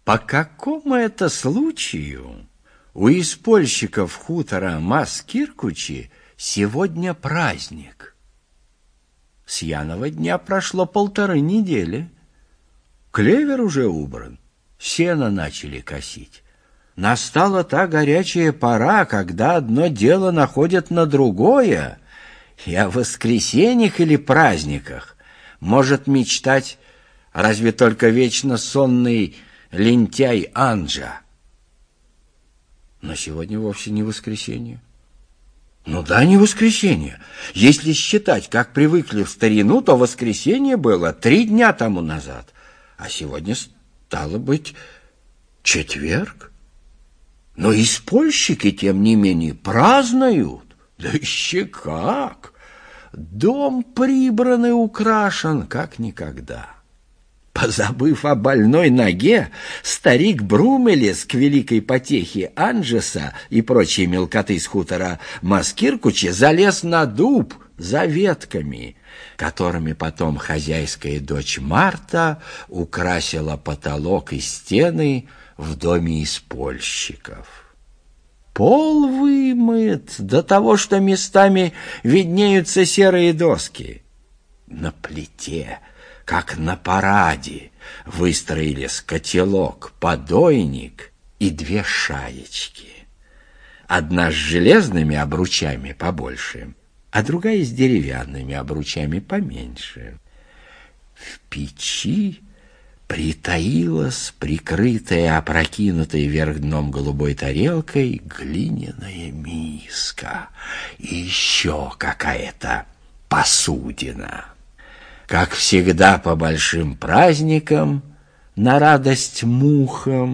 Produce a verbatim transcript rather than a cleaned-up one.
По какому это случаю у испольщиков хутора Маскиркучи сегодня праздник? С Яного дня прошло полторы недели. Клевер уже убран, сено начали косить. Настала та горячая пора, когда одно дело находят на другое, и о воскресеньях или праздниках может мечтать разве только вечно сонный лентяй Анджа. Но сегодня вовсе не воскресенье. Ну да, не воскресенье. Если считать, как привыкли в старину, то воскресенье было три дня тому назад, а сегодня стало быть четверг. Но испольщики, тем не менее, празднуют. Да еще как! Дом прибран и украшен, как никогда. Позабыв о больной ноге, старик Брумелес к великой потехе Анджеса и прочие мелкоты с хутора Маскиркучи залез на дуб за ветками, которыми потом хозяйская дочь Марта украсила потолок и стены в доме испольщиков. Пол вымыт до того, что местами виднеются серые доски. На плите, как на параде, выстроились котелок, подойник и две шаечки. Одна с железными обручами побольше, а другая с деревянными обручами поменьше. В печи притаилась прикрытая опрокинутой вверх дном голубой тарелкой глиняная миска и еще какая-то посудина. Как всегда по большим праздникам, на радость мухам,